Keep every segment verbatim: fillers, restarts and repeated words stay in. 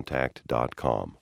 contact dot com.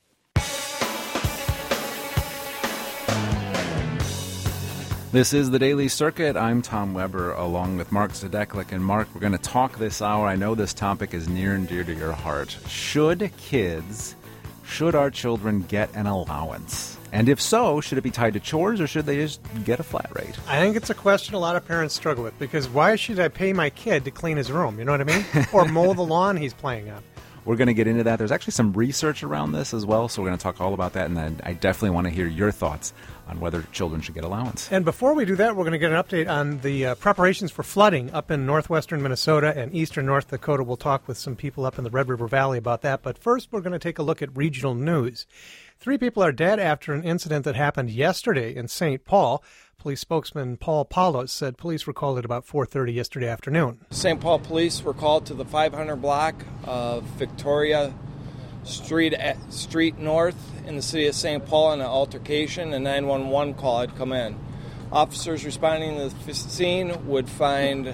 This is the Daily Circuit. I'm Tom Weber, along with Mark Zadeklik. And Mark, we're going to talk this hour. I know this topic is near and dear to your heart. Should kids, should our children get an allowance? And if so, should it be tied to chores or should they just get a flat rate? I think it's a question a lot of parents struggle with, because why should I pay my kid to clean his room? You know what I mean? Or mow the lawn he's playing on. We're going to get into that. There's actually some research around this as well, so we're going to talk all about that. And then I definitely want to hear your thoughts on whether children should get allowance. And before we do that, we're going to get an update on the uh, preparations for flooding up in northwestern Minnesota and eastern North Dakota. We'll talk with some people up in the Red River Valley about that. But first, we're going to take a look at regional news. Three people are dead after an incident that happened yesterday in Saint Paul. Police spokesman Paul Paulos said police were called at about four thirty yesterday afternoon. Saint Paul police were called to the five hundred block of Victoria Street Street North in the city of Saint Paul in an altercation. A nine one one call had come in. Officers responding to the scene would find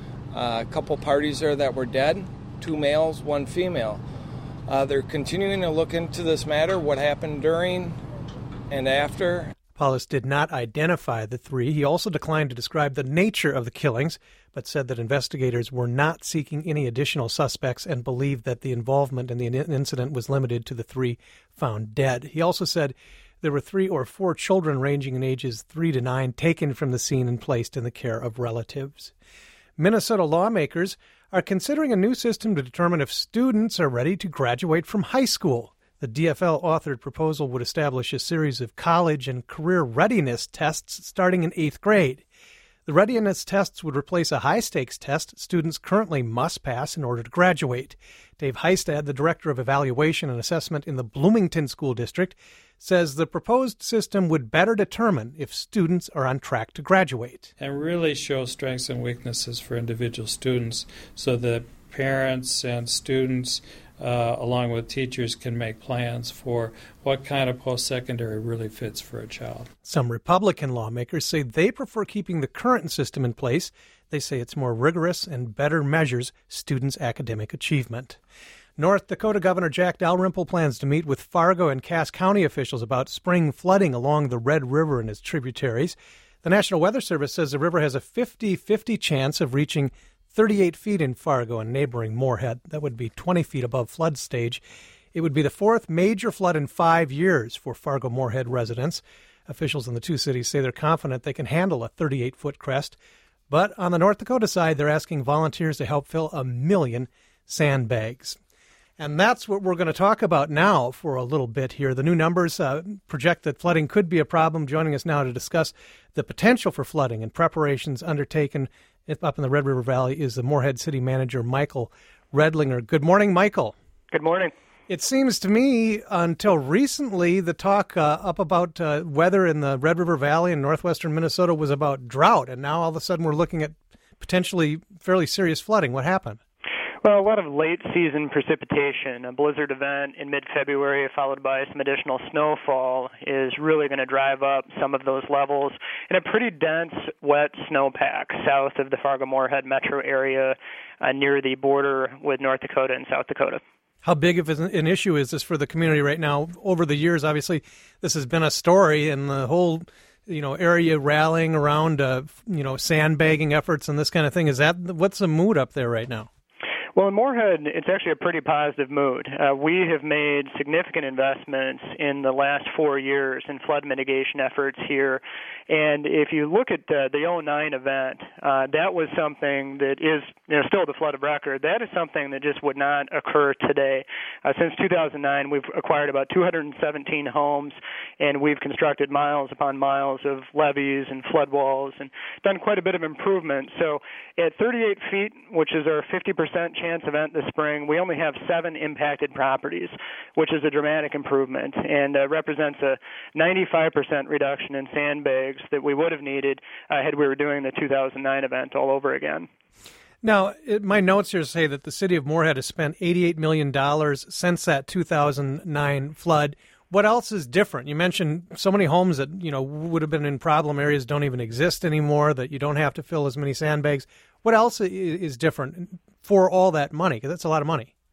a couple parties there that were dead, two males, one female. Uh, they're continuing to look into this matter, what happened during and after. Paulos did not identify the three. He also declined to describe the nature of the killings, but said that investigators were not seeking any additional suspects and believed that the involvement in the incident was limited to the three found dead. He also said there were three or four children ranging in ages three to nine taken from the scene and placed in the care of relatives. Minnesota lawmakers are considering a new system to determine if students are ready to graduate from high school. The D F L-authored proposal would establish a series of college and career readiness tests starting in eighth grade. The readiness tests would replace a high-stakes test students currently must pass in order to graduate. Dave Heistad, the director of evaluation and assessment in the Bloomington School District, says the proposed system would better determine if students are on track to graduate. And really show strengths and weaknesses for individual students so that parents and students Uh, along with teachers, can make plans for what kind of post-secondary really fits for a child. Some Republican lawmakers say they prefer keeping the current system in place. They say it's more rigorous and better measures students' academic achievement. North Dakota Governor Jack Dalrymple plans to meet with Fargo and Cass County officials about spring flooding along the Red River and its tributaries. The National Weather Service says the river has a fifty-fifty chance of reaching thirty-eight feet in Fargo and neighboring Moorhead. That would be twenty feet above flood stage. It would be the fourth major flood in five years for Fargo-Moorhead residents. Officials in the two cities say they're confident they can handle a thirty-eight-foot crest. But on the North Dakota side, they're asking volunteers to help fill a million sandbags. And that's what we're going to talk about now for a little bit here. The new numbers uh, project that flooding could be a problem. Joining us now to discuss the potential for flooding and preparations undertaken up in the Red River Valley is the Moorhead City Manager, Michael Redlinger. Good morning, Michael. Good morning. It seems to me until recently the talk uh, up about uh, weather in the Red River Valley in northwestern Minnesota was about drought, and now all of a sudden we're looking at potentially fairly serious flooding. What happened? Well, a lot of late-season precipitation, a blizzard event in mid-February followed by some additional snowfall is really going to drive up some of those levels in a pretty dense, wet snowpack south of the Fargo-Moorhead metro area uh, near the border with North Dakota and South Dakota. How big of an issue is this for the community right now? Over the years, obviously, this has been a story, and the whole you know, area rallying around, uh, you know, sandbagging efforts and this kind of thing. Is that what's the mood up there right now? Well, in Moorhead, it's actually a pretty positive mood. Uh, we have made significant investments in the last four years in flood mitigation efforts here. And if you look at uh, the oh nine event, uh, that was something that is you know, still the flood of record. That is something that just would not occur today. Uh, since two thousand nine, we've acquired about two hundred seventeen homes, and we've constructed miles upon miles of levees and flood walls and done quite a bit of improvement. So at thirty-eight feet, which is our fifty percent chance event this spring, we only have seven impacted properties, which is a dramatic improvement and uh, represents a ninety-five percent reduction in sandbags that we would have needed uh, had we were doing the two thousand nine event all over again. Now, it, my notes here say that the city of Moorhead has spent eighty-eight million dollars since that two thousand nine flood. What else is different? You mentioned so many homes that, you know, would have been in problem areas don't even exist anymore, that you don't have to fill as many sandbags. What else is different for all that money? Because that's a lot of money.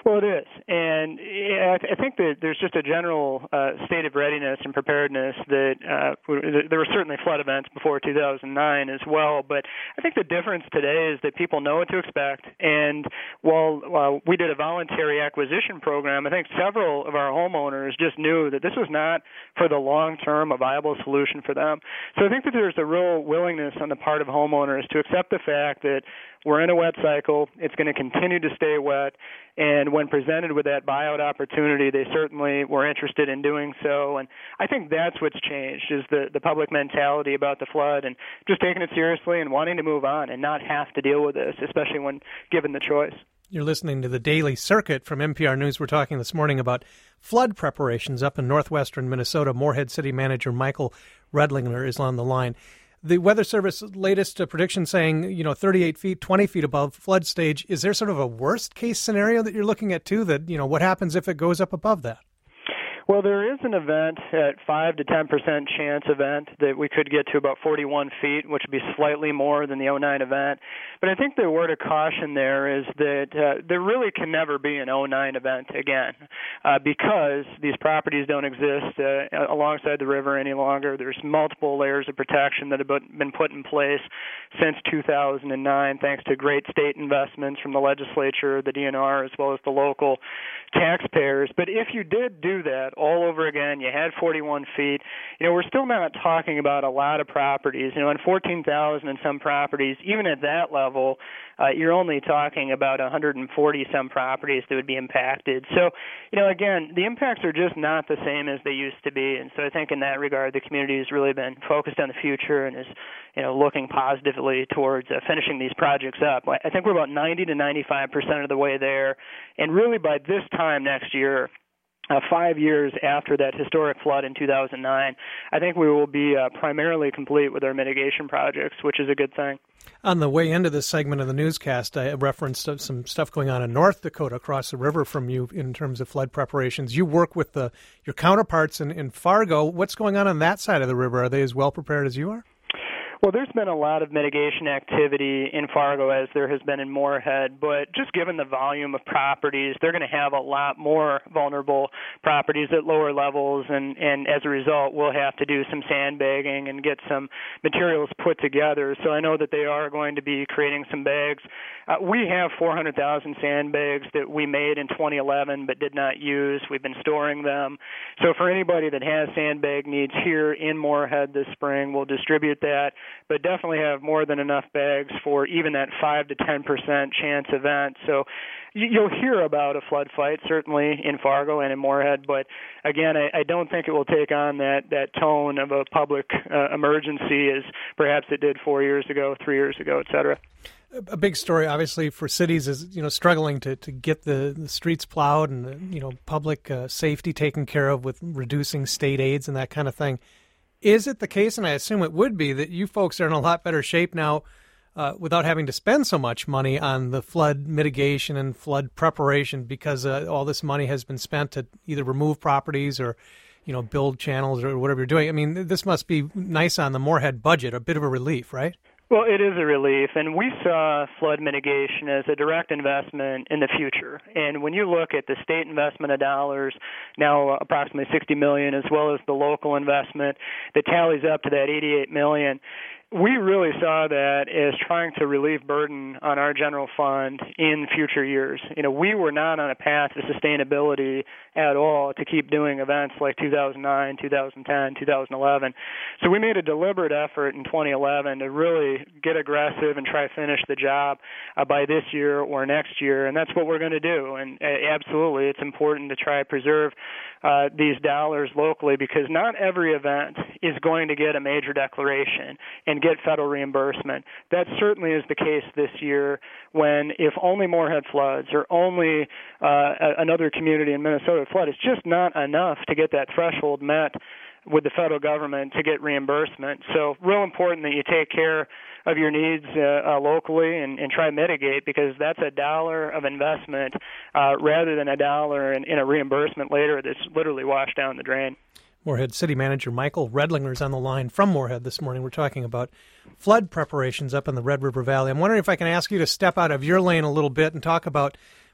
Well, it is, and I think that there's just a general uh, state of readiness and preparedness that uh, there were certainly flood events before two thousand nine as well, but I think the difference today is that people know what to expect, and while, while we did a voluntary acquisition program, I think several of our homeowners just knew that this was not for the long term a viable solution for them. So I think that there's a real willingness on the part of homeowners to accept the fact that we're in a wet cycle, it's going to continue to stay wet, and when presented with that buyout opportunity, they certainly were interested in doing so. And I think that's what's changed, is the, the public mentality about the flood and just taking it seriously and wanting to move on and not have to deal with this, especially when given the choice. You're listening to the Daily Circuit from N P R News. We're talking this morning about flood preparations up in northwestern Minnesota. Moorhead City Manager Michael Redlinger is on the line. The Weather Service latest uh, prediction saying, you know, thirty-eight feet, twenty feet above flood stage. Is there sort of a worst case scenario that you're looking at, too, that, you know, what happens if it goes up above that? Well, there is an event at five to ten percent chance event that we could get to about forty-one feet, which would be slightly more than the oh nine event. But I think the word of caution there is that uh, there really can never be an oh nine event again uh, because these properties don't exist uh, alongside the river any longer. There's multiple layers of protection that have been put in place since two thousand nine, thanks to great state investments from the legislature, the D N R, as well as the local taxpayers. But if you did do that all over again, you had forty-one feet, you know, we're still not talking about a lot of properties. You know, on fourteen thousand and some properties, even at that level, uh, you're only talking about one hundred forty some properties that would be impacted. So, you know, again, the impacts are just not the same as they used to be. And so I think in that regard, the community has really been focused on the future and is, you know, looking positively towards uh, finishing these projects up. I think we're about ninety to ninety-five percent of the way there. And really by this time next year, Uh, five years after that historic flood in two thousand nine, I think we will be uh, primarily complete with our mitigation projects, which is a good thing. On the way into this segment of the newscast, I referenced some stuff going on in North Dakota across the river from you in terms of flood preparations. You work with the, your counterparts in, in Fargo. What's going on on that side of the river? Are they as well prepared as you are? Well, there's been a lot of mitigation activity in Fargo as there has been in Moorhead, but just given the volume of properties, they're going to have a lot more vulnerable properties at lower levels, and, and as a result, we'll have to do some sandbagging and get some materials put together. So I know that they are going to be creating some bags. Uh, we have four hundred thousand sandbags that we made in twenty eleven but did not use. We've been storing them. So for anybody that has sandbag needs here in Moorhead this spring, we'll distribute that, but definitely have more than enough bags for even that five to ten percent chance event. So you'll hear about a flood fight, certainly in Fargo and in Moorhead, but again, I, I don't think it will take on that, that tone of a public uh, emergency as perhaps it did four years ago, three years ago, et cetera. A big story, obviously, for cities is, you know, struggling to, to get the, the streets plowed and, you know, public uh, safety taken care of with reducing state aids and that kind of thing. Is it the case, and I assume it would be, that you folks are in a lot better shape now uh, without having to spend so much money on the flood mitigation and flood preparation because uh, all this money has been spent to either remove properties or, you know, build channels or whatever you're doing? I mean, this must be nice on the Moorhead budget, a bit of a relief, right? Well, it is a relief, and we saw flood mitigation as a direct investment in the future. And when you look at the state investment of dollars, now approximately sixty million dollars, as well as the local investment that tallies up to that eighty-eight million dollars, we really saw that as trying to relieve burden on our general fund in future years. You know, we were not on a path to sustainability at all to keep doing events like two thousand nine, two thousand ten, two thousand eleven. So we made a deliberate effort in twenty eleven to really get aggressive and try to finish the job uh, by this year or next year, and that's what we're going to do. And uh, absolutely, it's important to try to preserve uh, these dollars locally because not every event is going to get a major declaration and get federal reimbursement. That certainly is the case this year when if only Moorhead floods or only uh, another community in Minnesota flood, it's just not enough to get that threshold met with the federal government to get reimbursement. So real important that you take care of your needs uh, uh, locally and, and try to mitigate because that's a dollar of investment uh, rather than a dollar in, in a reimbursement later that's literally washed down the drain. Moorhead City Manager Michael Redlinger is on the line from Moorhead this morning. We're talking about flood preparations up in the Red River Valley. I'm wondering if I can ask you to step out of your lane a little bit and talk about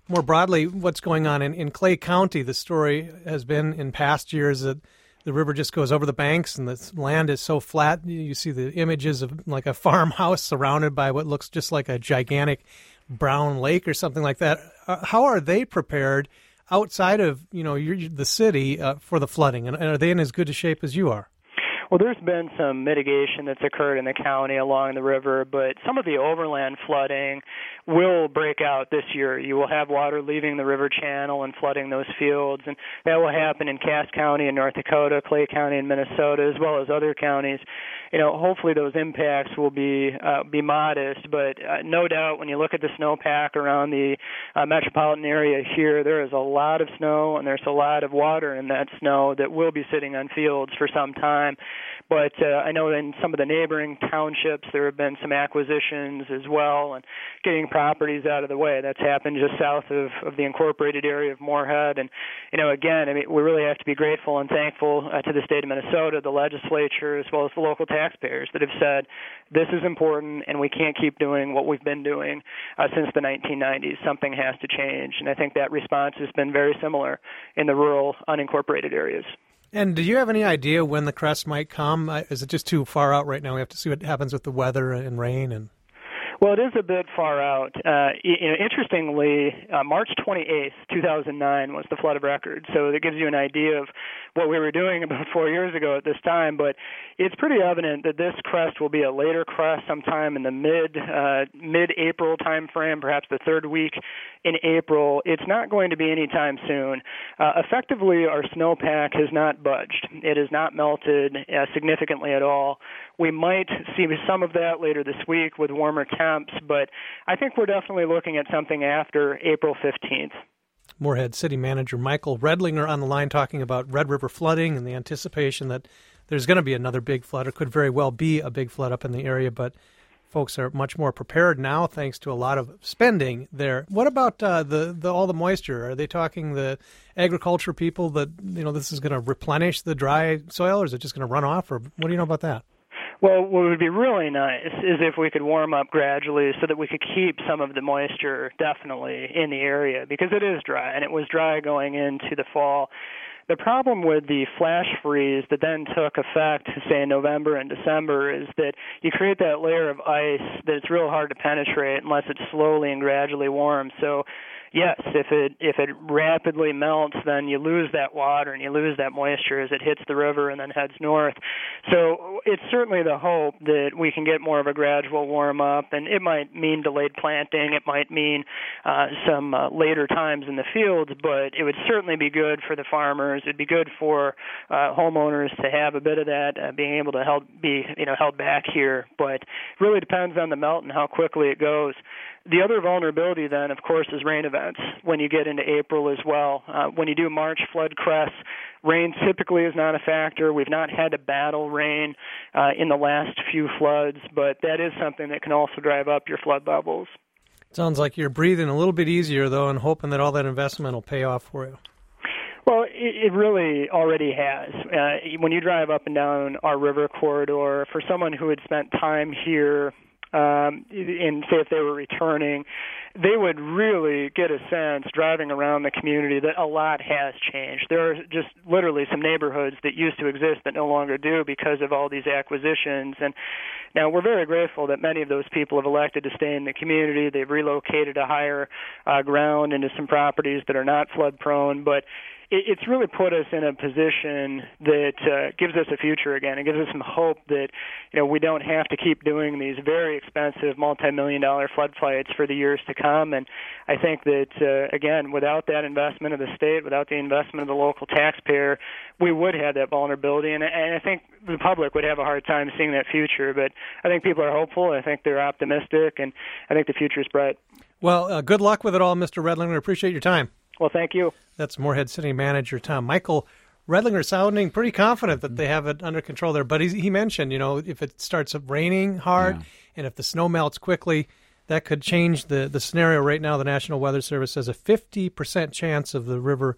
more broadly, what's going on in, in Clay County. The story has been in past years that the river just goes over the banks and the land is so flat. You see the images of like a farmhouse surrounded by what looks just like a gigantic brown lake or something like that. Uh, how are they prepared outside of, you know, your, the city uh, for the flooding? And, and are they in as good a shape as you are? Well, there's been some mitigation that's occurred in the county along the river, but some of the overland flooding will break out this year. You will have water leaving the river channel and flooding those fields, and that will happen in Cass County in North Dakota, Clay County in Minnesota, as well as other counties. You know, hopefully those impacts will be uh, be modest, but uh, no doubt when you look at the snowpack around the uh, metropolitan area here, there is a lot of snow and there's a lot of water in that snow that will be sitting on fields for some time. But uh, I know in some of the neighboring townships there have been some acquisitions as well and getting properties out of the way. That's happened just south of, of the incorporated area of Moorhead. And, you know, again, I mean, we really have to be grateful and thankful uh, to the state of Minnesota, the legislature, as well as the local taxpayers that have said this is important and we can't keep doing what we've been doing uh, since the nineteen nineties. Something has to change. And I think that response has been very similar in the rural, unincorporated areas. And do you have any idea when the crest might come? Is it just too far out right now? We have to see what happens with the weather and rain. And Well, it is a bit far out. Uh, you know, interestingly, uh, March twenty-eighth, two thousand nine was the flood of record. So that gives you an idea of what we were doing about four years ago at this time. But it's pretty evident that this crest will be a later crest sometime in the mid, uh, mid-April time frame, perhaps the third week in April. It's not going to be anytime soon. Uh, effectively, our snowpack has not budged. It has not melted uh, significantly at all. We might see some of that later this week with warmer temps, but I think we're definitely looking at something after April fifteenth. Moorhead City Manager Michael Redlinger on the line talking about Red River flooding and the anticipation that there's going to be another big flood, or could very well be a big flood up in the area, but folks are much more prepared now thanks to a lot of spending there. What about uh, the, the all the moisture? Are they talking the agriculture people that, you know, this is going to replenish the dry soil, or is it just going to run off, or what do you know about that? Well, what would be really nice is if we could warm up gradually so that we could keep some of the moisture definitely in the area, because it is dry, and it was dry going into the fall. The problem with the flash freeze that then took effect, say, in November and December, is that you create that layer of ice that it's real hard to penetrate unless it slowly and gradually warms. So, yes, if it if it rapidly melts, then you lose that water and you lose that moisture as it hits the river and then heads north. So it's certainly the hope that we can get more of a gradual warm-up, and it might mean delayed planting. It might mean uh, some uh, later times in the fields, but it would certainly be good for the farmers. It'd be good for uh, homeowners to have a bit of that, uh, being able to help be you know held back here. But it really depends on the melt and how quickly it goes. The other vulnerability then, of course, is rain events when you get into April as well. Uh, when you do March flood crests, rain typically is not a factor. We've not had to battle rain uh, in the last few floods, but that is something that can also drive up your flood levels. Sounds like you're breathing a little bit easier, though, and hoping that all that investment will pay off for you. Well, it, it really already has. Uh, when you drive up and down our river corridor, for someone who had spent time here, Um, and say if they were returning, they would really get a sense driving around the community that a lot has changed. There are just literally some neighborhoods that used to exist that no longer do because of all these acquisitions. And now we're very grateful that many of those people have elected to stay in the community. They've relocated to higher uh, ground into some properties that are not flood prone, but it's really put us in a position that uh, gives us a future again. It gives us some hope that, you know, we don't have to keep doing these very expensive multi-million dollar flood fights for the years to come. And I think that, uh, again, without that investment of the state, without the investment of the local taxpayer, we would have that vulnerability. And, and I think the public would have a hard time seeing that future. But I think people are hopeful. I think they're optimistic. And I think the future is bright. Well, uh, good luck with it all, Mister Redlinger. Appreciate your time. Well, thank you. That's Moorhead City Manager Tom Michael Redlinger, sounding pretty confident that they have it under control there. But he, he mentioned, you know, if it starts raining hard yeah. and if the snow melts quickly, that could change the, the scenario. Right now, the National Weather Service has a fifty percent chance of the river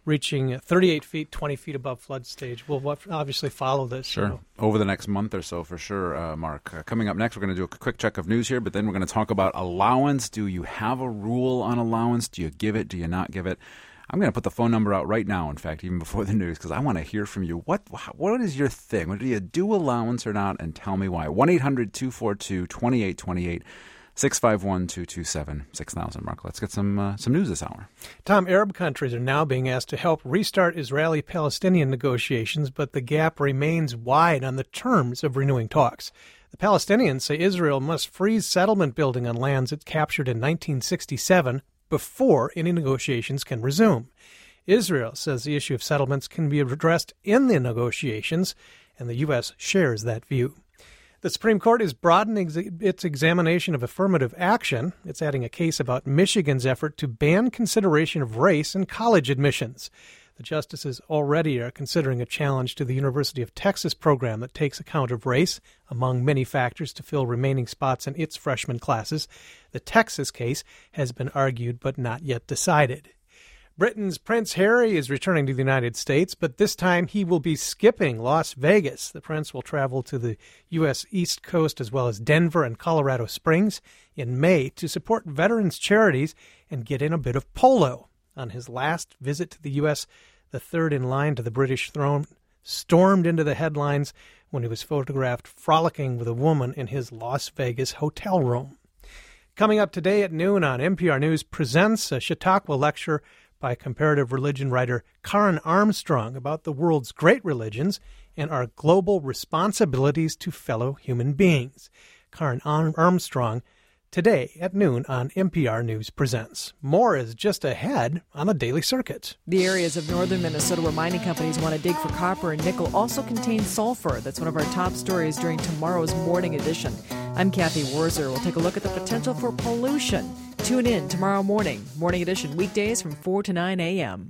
reaching thirty-eight feet, twenty feet above flood stage. We'll obviously follow this. Sure. So. Over the next month or so, for sure, uh, Mark. Uh, coming up next, we're going to do a quick check of news here, but then we're going to talk about allowance. Do you have a rule on allowance? Do you give it? Do you not give it? I'm going to put the phone number out right now, in fact, even before the news, because I want to hear from you. What What is your thing? Do you do allowance or not? And tell me why. one eight hundred two four two two eight two eight. six five one, two two seven, six thousand. Mark, let's get some uh, some news this hour. Tom, Arab countries are now being asked to help restart Israeli-Palestinian negotiations, but the gap remains wide on the terms of renewing talks. The Palestinians say Israel must freeze settlement building on lands it captured in nineteen sixty-seven before any negotiations can resume. Israel says the issue of settlements can be addressed in the negotiations, and the U S shares that view. The Supreme Court is broadening its examination of affirmative action. It's adding a case about Michigan's effort to ban consideration of race in college admissions. The justices already are considering a challenge to the University of Texas program that takes account of race among many factors to fill remaining spots in its freshman classes. The Texas case has been argued but not yet decided. Britain's Prince Harry is returning to the United States, but this time he will be skipping Las Vegas. The prince will travel to the U S East Coast as well as Denver and Colorado Springs in May to support veterans' charities and get in a bit of polo. On his last visit to the U S, the third in line to the British throne stormed into the headlines when he was photographed frolicking with a woman in his Las Vegas hotel room. Coming up today at noon on N P R News presents a Chautauqua lecture by comparative religion writer Karen Armstrong about the world's great religions and our global responsibilities to fellow human beings. Karen Armstrong today at noon on N P R News Presents. More is just ahead on the Daily Circuit. The areas of northern Minnesota where mining companies want to dig for copper and nickel also contain sulfur. That's one of our top stories during tomorrow's morning edition. I'm Kathy Wurzer. We'll take a look at the potential for pollution. Tune in tomorrow morning, morning edition, weekdays from four to nine a.m.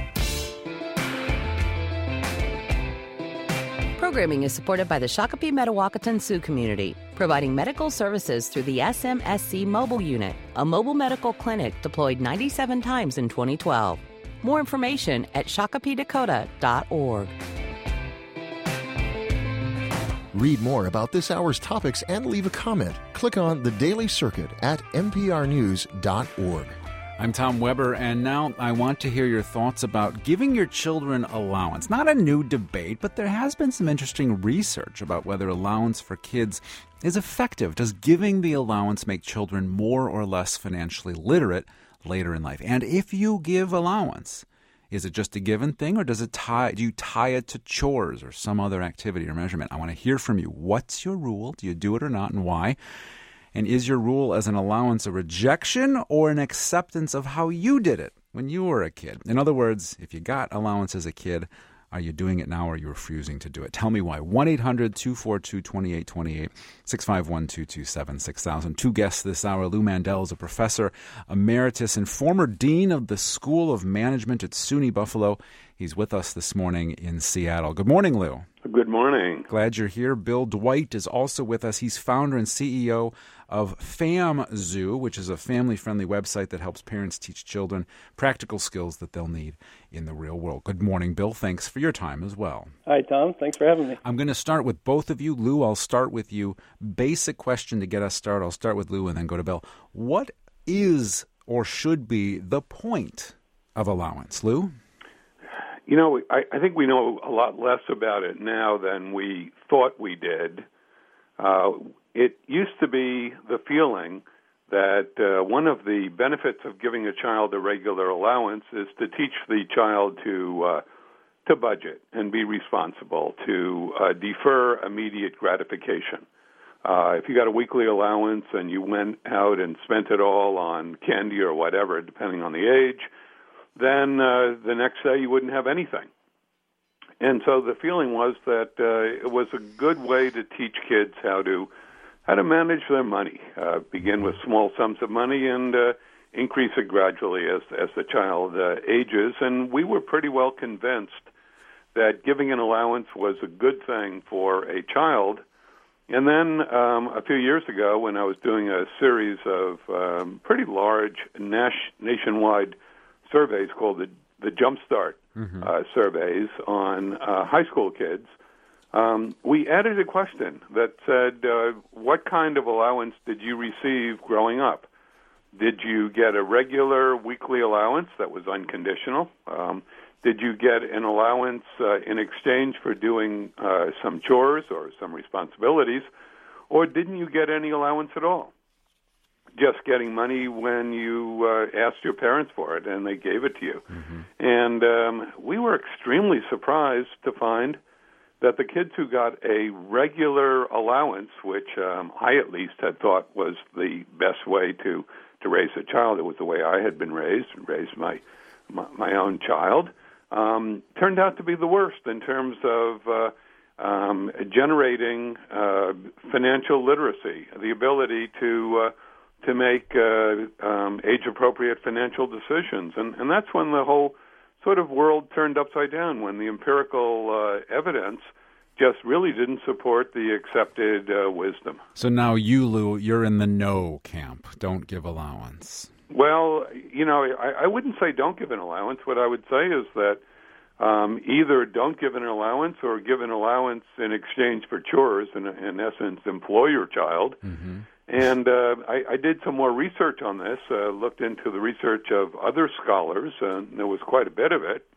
Programming is supported by the Shakopee Mdewakanton Sioux community, providing medical services through the S M S C Mobile Unit, a mobile medical clinic deployed ninety-seven times in twenty twelve. More information at shakopee dakota dot org. Read more about this hour's topics and leave a comment. Click on the Daily Circuit at n p r news dot org. I'm Tom Weber, and now I want to hear your thoughts about giving your children allowance. Not a new debate, but there has been some interesting research about whether allowance for kids is effective. Does giving the allowance make children more or less financially literate later in life? And if you give allowance, is it just a given thing, or does it tie? Do you tie it to chores or some other activity or measurement? I want to hear from you. What's your rule? Do you do it or not, and why? And is your rule as an allowance a rejection or an acceptance of how you did it when you were a kid? In other words, if you got allowance as a kid, are you doing it now or are you refusing to do it? Tell me why. one eight hundred two four two two eight two eight, six five one two two seven six thousand. Two guests this hour. Lou Mandel is a professor emeritus and former dean of the School of Management at SUNY Buffalo. He's with us this morning in Seattle. Good morning, Lou. Good morning. Glad you're here. Bill Dwight is also with us. He's founder and C E O of FamZoo, which is a family-friendly website that helps parents teach children practical skills that they'll need in the real world. Good morning, Bill. Thanks for your time as well. Hi, Tom. Thanks for having me. I'm going to start with both of you. Lou, I'll start with you. Basic question to get us started. I'll start with Lou and then go to Bill. What is or should be the point of allowance? Lou? You know, I, I think we know a lot less about it now than we thought we did. Uh, it used to be the feeling that uh, one of the benefits of giving a child a regular allowance is to teach the child to uh, to budget and be responsible, to uh, defer immediate gratification. Uh, if you got a weekly allowance and you went out and spent it all on candy or whatever, depending on the age, then uh, the next day you wouldn't have anything. And so the feeling was that uh, it was a good way to teach kids how to how to manage their money, uh, begin with small sums of money and uh, increase it gradually as as the child uh, ages. And we were pretty well convinced that giving an allowance was a good thing for a child. And then um, a few years ago, when I was doing a series of um, pretty large nas- nationwide surveys called the the Jump Start mm-hmm. uh, surveys on uh, high school kids, um, we added a question that said, uh, what kind of allowance did you receive growing up? Did you get a regular weekly allowance that was unconditional? Um, did you get an allowance uh, in exchange for doing uh, some chores or some responsibilities? Or didn't you get any allowance at all? Just getting money when you uh, asked your parents for it and they gave it to you. Mm-hmm. And um, we were extremely surprised to find that the kids who got a regular allowance, which um, I at least had thought was the best way to, to raise a child, it was the way I had been raised and raised my, my, my own child, um, turned out to be the worst in terms of uh, um, generating uh, financial literacy, the ability to uh, to make uh, um, age-appropriate financial decisions. And, and that's when the whole sort of world turned upside down, when the empirical uh, evidence just really didn't support the accepted uh, wisdom. So now you, Lou, you're in the no camp. Don't give allowance. Well, you know, I, I wouldn't say don't give an allowance. What I would say is that um, either don't give an allowance or give an allowance in exchange for chores, in, in essence, employ your child. Mm-hmm. And uh, I, I did some more research on this, uh, looked into the research of other scholars, and there was quite a bit of it.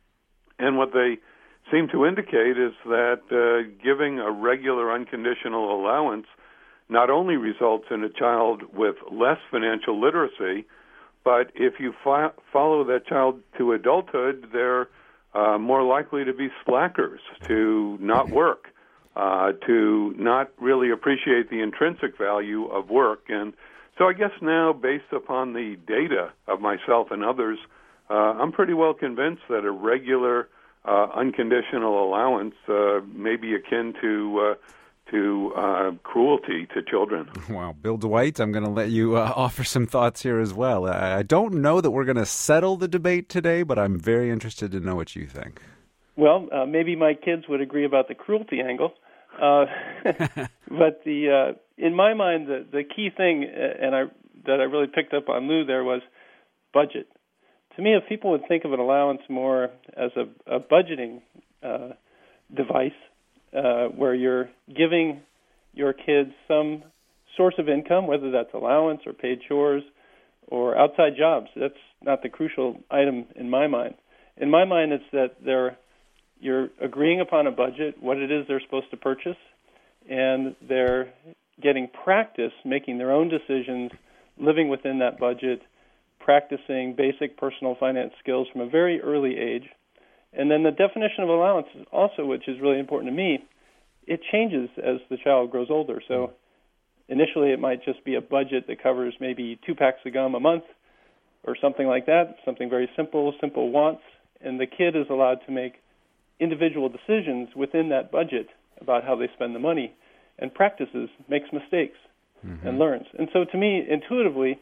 And what they seem to indicate is that uh, giving a regular unconditional allowance not only results in a child with less financial literacy, but if you fi- follow that child to adulthood, they're uh, more likely to be slackers, to not work. Uh, to not really appreciate the intrinsic value of work. And so I guess now, based upon the data of myself and others, uh, I'm pretty well convinced that a regular uh, unconditional allowance uh, may be akin to uh, to uh, cruelty to children. Wow. Bill Dwight, I'm going to let you uh, offer some thoughts here as well. I don't know that we're going to settle the debate today, but I'm very interested to know what you think. Well, uh, maybe my kids would agree about the cruelty angle. Uh, but the uh, in my mind, the, the key thing, uh, and I that I really picked up on Lou there, was budget. To me, if people would think of an allowance more as a, a budgeting uh, device, uh, where you're giving your kids some source of income, whether that's allowance or paid chores or outside jobs, that's not the crucial item in my mind. In my mind, it's that they're You're agreeing upon a budget, what it is they're supposed to purchase, and they're getting practice making their own decisions, living within that budget, practicing basic personal finance skills from a very early age. And then the definition of allowance also, which is really important to me, it changes as the child grows older. So initially it might just be a budget that covers maybe two packs of gum a month or something like that, something very simple, simple wants, and the kid is allowed to make individual decisions within that budget about how they spend the money, and practices, makes mistakes, mm-hmm. and learns. And so to me, intuitively,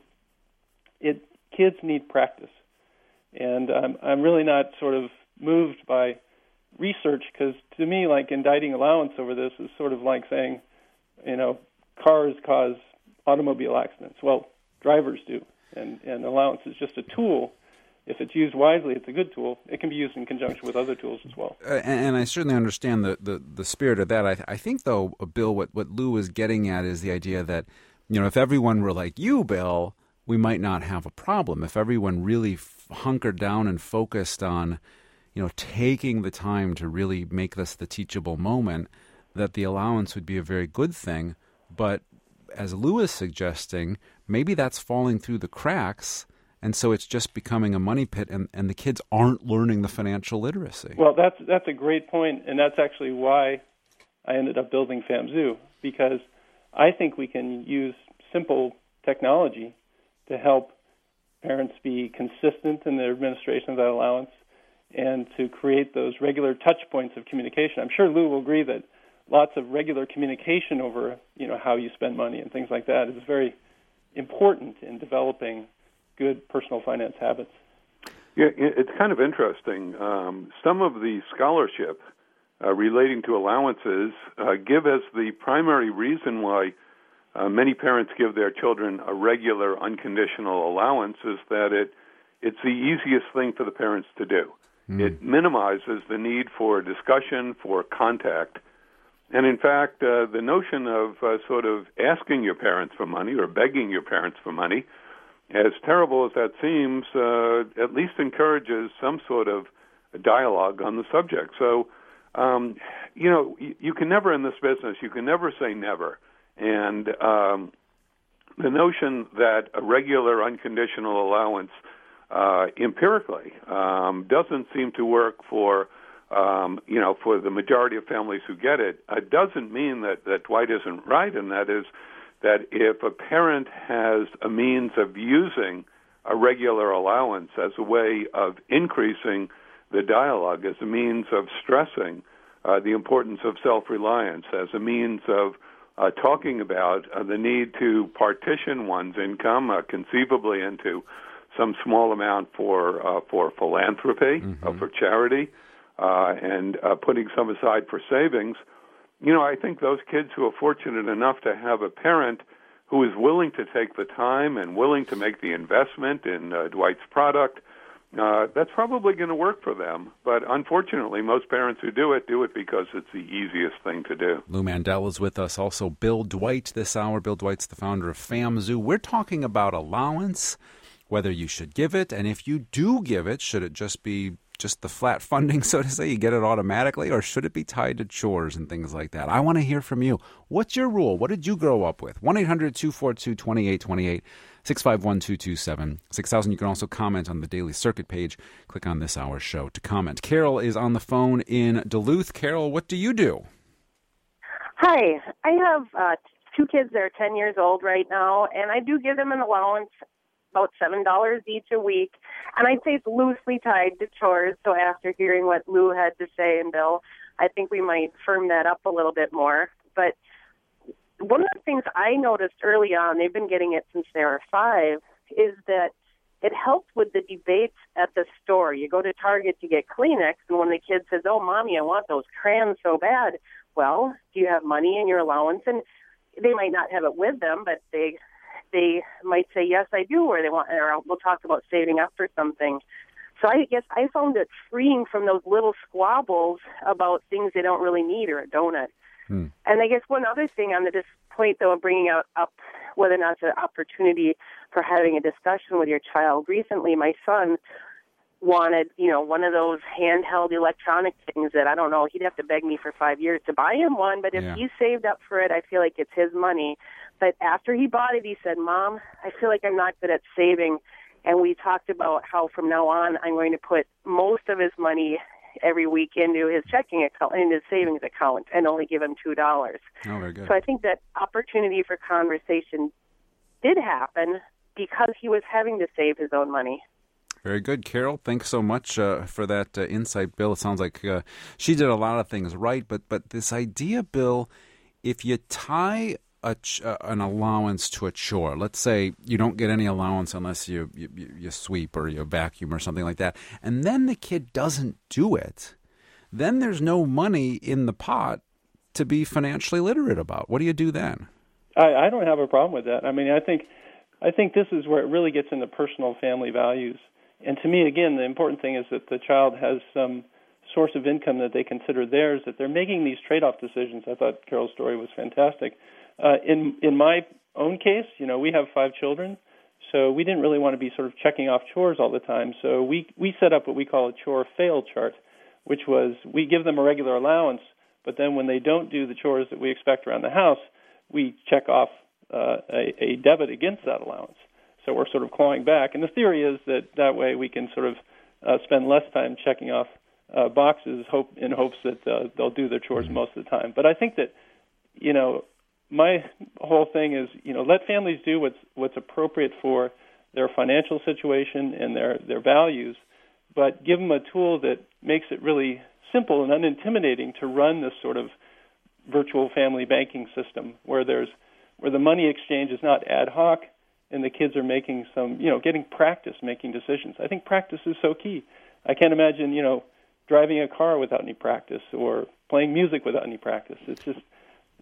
it kids need practice. And um, I'm really not sort of moved by research, because to me, like indicting allowance over this is sort of like saying, you know, cars cause automobile accidents. Well, drivers do, and, and allowance is just a tool. If it's used wisely, it's a good tool. It can be used in conjunction with other tools as well. Uh, and, and I certainly understand the, the, the spirit of that. I, I think, though, Bill, what, what Lou is getting at is the idea that, you know, if everyone were like you, Bill, we might not have a problem. If everyone really f- hunkered down and focused on, you know, taking the time to really make this the teachable moment, that the allowance would be a very good thing. But as Lou is suggesting, maybe that's falling through the cracks. And so it's just becoming a money pit, and, and the kids aren't learning the financial literacy. Well, that's that's a great point, and that's actually why I ended up building FAMZoo, because I think we can use simple technology to help parents be consistent in their administration of that allowance and to create those regular touch points of communication. I'm sure Lou will agree that lots of regular communication over, you know, how you spend money and things like that is very important in developing good personal finance habits. Yeah, it's kind of interesting. Um, some of the scholarship uh, relating to allowances uh, give as the primary reason why uh, many parents give their children a regular unconditional allowance is that it it's the easiest thing for the parents to do. Mm. It minimizes the need for discussion, for contact. And in fact, uh, the notion of uh, sort of asking your parents for money or begging your parents for money, as terrible as that seems, uh, at least encourages some sort of dialogue on the subject. So, um, you know, you, you can never in this business, you can never say never. And um, the notion that a regular unconditional allowance uh, empirically um, doesn't seem to work for, um, you know, for the majority of families who get it. It doesn't mean that, that Dwight isn't right, and that is that if a parent has a means of using a regular allowance as a way of increasing the dialogue, as a means of stressing uh, the importance of self-reliance, as a means of uh, talking about uh, the need to partition one's income uh, conceivably into some small amount for uh, for philanthropy, mm-hmm. uh, for charity, uh, and uh, putting some aside for savings. You know, I think those kids who are fortunate enough to have a parent who is willing to take the time and willing to make the investment in uh, Dwight's product, uh, that's probably going to work for them. But unfortunately, most parents who do it, do it because it's the easiest thing to do. Lou Mandel is with us. Also, Bill Dwight this hour. Bill Dwight's the founder of FamZoo. We're talking about allowance, whether you should give it, and if you do give it, should it just be just the flat funding, so to say, you get it automatically, or should it be tied to chores and things like that? I want to hear from you. What's your rule? What did you grow up with? one eight hundred two four two two eight two eight, six five one two two seven six thousand. You can also comment on the Daily Circuit page. Click on this hour's show to comment. Carol is on the phone in Duluth. Carol, what do you do? Hi. I have uh, two kids that are ten years old right now, and I do give them an allowance about seven dollars each a week, and I'd say it's loosely tied to chores. So after hearing what Lou had to say and Bill, I think we might firm that up a little bit more. But one of the things I noticed early on, they've been getting it since they were five, is that it helps with the debates at the store. You go to Target to get Kleenex, and when the kid says, "Oh, Mommy, I want those crayons so bad," well, do you have money in your allowance? And they might not have it with them, but they they might say, "Yes, I do," or they want, or we'll talk about saving up for something. So I guess I found it freeing from those little squabbles about things they don't really need, or a donut. Hmm. And I guess one other thing on this point, though, of bringing out up whether or not it's an opportunity for having a discussion with your child. Recently, my son wanted, you know, one of those handheld electronic things that, I don't know, he'd have to beg me for five years to buy him one, but if yeah. he saved up for it, I feel like it's his money. But after he bought it, he said, "Mom, I feel like I'm not good at saving." And we talked about how from now on I'm going to put most of his money every week into his checking account, into his savings account, and only give him two dollars. Oh, very good. So I think that opportunity for conversation did happen because he was having to save his own money. Very good, Carol. Thanks so much uh, for that uh, insight, Bill. It sounds like uh, she did a lot of things right, but but this idea, Bill, if you tie a ch- uh, an allowance to a chore, let's say you don't get any allowance unless you, you you sweep or you vacuum or something like that, and then the kid doesn't do it, then there's no money in the pot to be financially literate about. What do you do then? I, I don't have a problem with that. I mean, I think I think this is where it really gets into personal family values. And to me, again, the important thing is that the child has some source of income that they consider theirs, that they're making these trade-off decisions. I thought Carol's story was fantastic. Uh, in in my own case, you know, we have five children, so we didn't really want to be sort of checking off chores all the time. So we we set up what we call a chore fail chart, which was we give them a regular allowance, but then when they don't do the chores that we expect around the house, we check off uh, a, a debit against that allowance. So we're sort of clawing back. And the theory is that that way we can sort of uh, spend less time checking off uh, boxes hope in hopes that uh, they'll do their chores mm-hmm. most of the time. But I think that, you know, my whole thing is, you know, let families do what's what's appropriate for their financial situation and their, their values, but give them a tool that makes it really simple and unintimidating to run this sort of virtual family banking system where there's where the money exchange is not ad hoc and the kids are making some, you know, getting practice making decisions. I think practice is so key. I can't imagine, you know, driving a car without any practice or playing music without any practice. It's just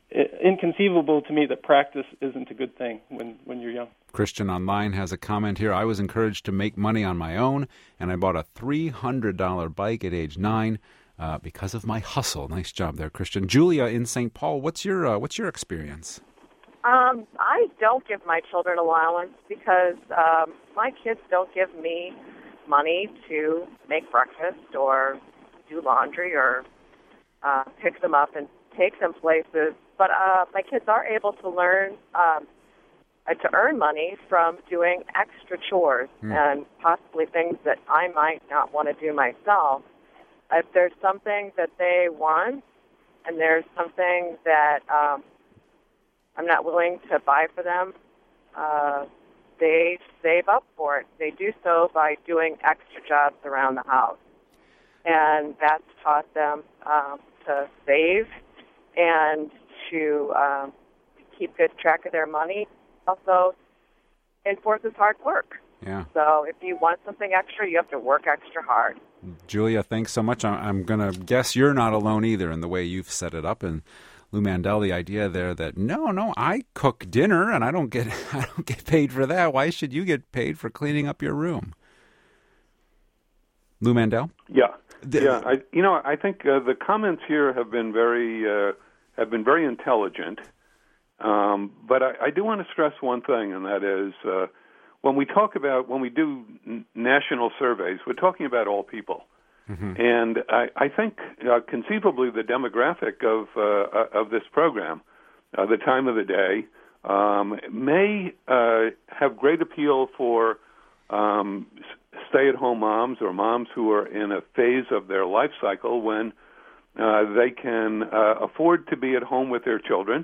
inconceivable to me that practice isn't a good thing when, when you're young. Christian Online has a comment here. I was encouraged to make money on my own, and I bought a three hundred dollars bike at age nine uh, because of my hustle. Nice job there, Christian. Julia in Saint Paul, what's your uh, what's your experience? Um, I don't give my children allowance because um, my kids don't give me money to make breakfast or do laundry or uh, pick them up and take them places. But uh, my kids are able to learn um, uh, to earn money from doing extra chores mm. and possibly things that I might not want to do myself. If there's something that they want and there's something that um, I'm not willing to buy for them, uh, they save up for it. They do so by doing extra jobs around the house. And that's taught them um, to save and to um, keep good track of their money. Also enforces hard work. Yeah. So if you want something extra, you have to work extra hard. Julia, thanks so much. I'm going to guess you're not alone either in the way you've set it up. And Lou Mandel, the idea there that no, no, I cook dinner and I don't get I don't get paid for that. Why should you get paid for cleaning up your room? Lou Mandel? Yeah, yeah. I, you know, I think uh, the comments here have been very uh, have been very intelligent. Um, but I, I do want to stress one thing, and that is uh, when we talk about when we do n- national surveys, we're talking about all people. Mm-hmm. And I, I think uh, conceivably the demographic of uh, of this program, uh, the time of the day, um, may uh, have great appeal for um, stay-at-home moms or moms who are in a phase of their life cycle when uh, they can uh, afford to be at home with their children.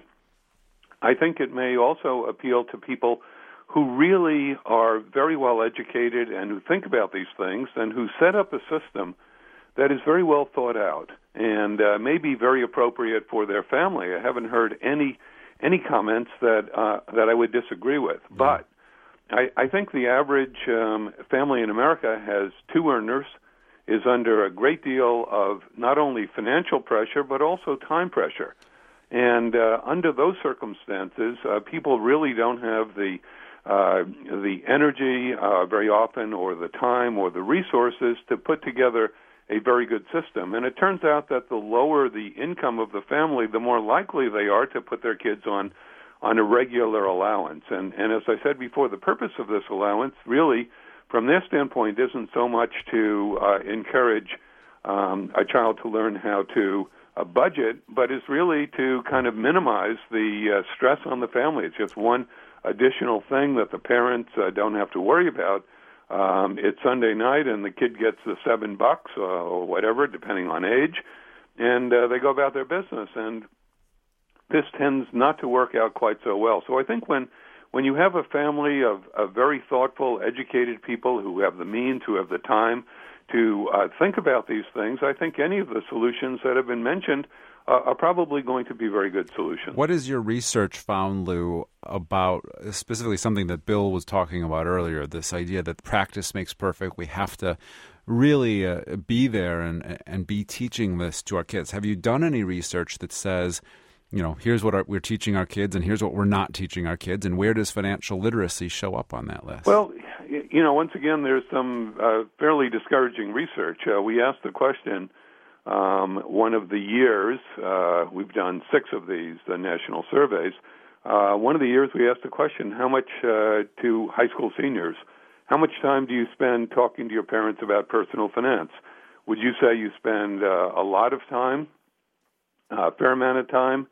I think it may also appeal to people who really are very well educated and who think about these things and who set up a system that is very well thought out and uh, may be very appropriate for their family. I haven't heard any any comments that uh, that I would disagree with. Mm-hmm. But I, I think the average um, family in America has two earners, is under a great deal of not only financial pressure but also time pressure. And uh, under those circumstances, uh, people really don't have the uh, the energy uh, very often or the time or the resources to put together a very good system. And it turns out that the lower the income of the family, the more likely they are to put their kids on on a regular allowance. And, and as I said before, the purpose of this allowance really, from their standpoint, isn't so much to uh, encourage um, a child to learn how to uh, budget, but is really to kind of minimize the uh, stress on the family. It's just one additional thing that the parents uh, don't have to worry about. Um, it's Sunday night, and the kid gets the seven bucks uh, or whatever, depending on age, and uh, they go about their business. And this tends not to work out quite so well. So I think when when you have a family of, of very thoughtful, educated people who have the means, who have the time to uh, think about these things, I think any of the solutions that have been mentioned uh, are probably going to be very good solutions. What has your research found, Lou, about specifically something that Bill was talking about earlier, this idea that practice makes perfect? We have to really uh, be there and and be teaching this to our kids. Have you done any research that says, you know, here's what our, we're teaching our kids and here's what we're not teaching our kids, and where does financial literacy show up on that list? Well, you know, once again, there's some uh, fairly discouraging research. Uh, we asked the question um, one of the years, uh, we've done six of these, the national surveys. Uh, one of the years we asked the question, how much uh, to high school seniors, how much time do you spend talking to your parents about personal finance? Would you say you spend uh, a lot of time, a fair amount of time,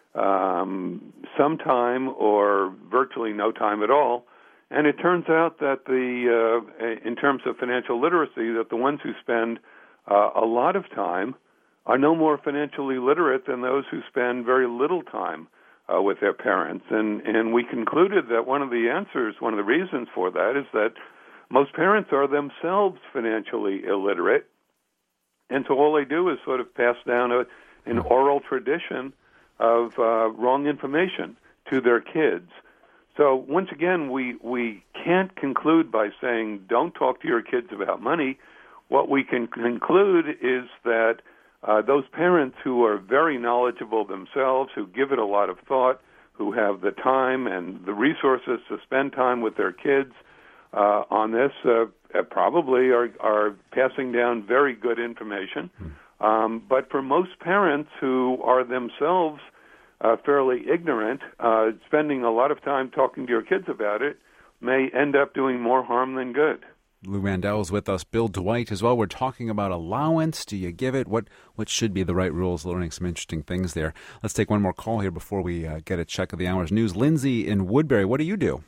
um, some time, or virtually no time at all? And it turns out that the, uh, in terms of financial literacy, that the ones who spend uh, a lot of time are no more financially literate than those who spend very little time uh, with their parents. And, and we concluded that one of the answers, one of the reasons for that is that most parents are themselves financially illiterate. And so all they do is sort of pass down a, an oral tradition of uh, wrong information to their kids. So once again, we, we can't conclude by saying don't talk to your kids about money. What we can conclude is that uh, uh, those parents who are very knowledgeable themselves, who give it a lot of thought, who have the time and the resources to spend time with their kids uh, on this, uh, probably are, are passing down very good information. Hmm. Um, but for most parents who are themselves uh, fairly ignorant, uh, spending a lot of time talking to your kids about it may end up doing more harm than good. Lou Mandel is with us. Bill Dwight as well. We're talking about allowance. Do you give it? What what should be the right rules? Learning some interesting things there. Let's take one more call here before we uh, get a check of the hour's news. Lindsay in Woodbury, what do you do?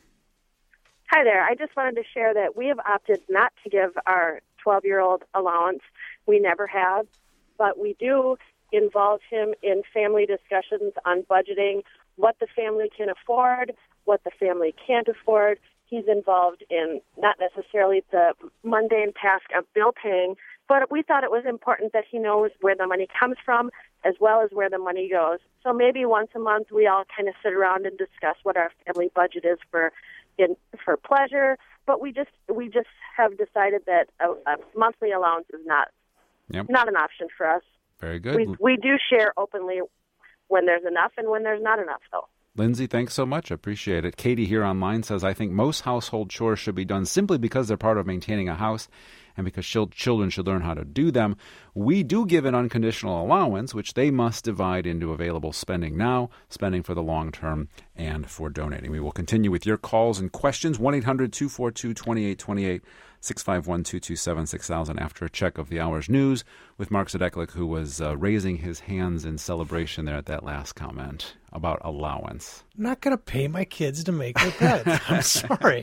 Hi there. I just wanted to share that we have opted not to give our twelve-year-old allowance. We never have, but we do involve him in family discussions on budgeting, what the family can afford, what the family can't afford. He's involved in not necessarily the mundane task of bill paying, but we thought it was important that he knows where the money comes from as well as where the money goes. So maybe once a month we all kind of sit around and discuss what our family budget is for in, for pleasure, but we just we just have decided that a, a monthly allowance is not yep. not an option for us. Very good. We, we do share openly when there's enough and when there's not enough, though. Lindsay, thanks so much. I appreciate it. Katie here online says, I think most household chores should be done simply because they're part of maintaining a house and because children should learn how to do them. We do give an unconditional allowance, which they must divide into available spending now, spending for the long term, and for donating. We will continue with your calls and questions. one eight hundred two four two two eight two eight, six five one two two seven six thousand after a check of the hour's news with Mark Zedeklik, who was uh, raising his hands in celebration there at that last comment about allowance. I'm not going to pay my kids to make their beds. I'm sorry.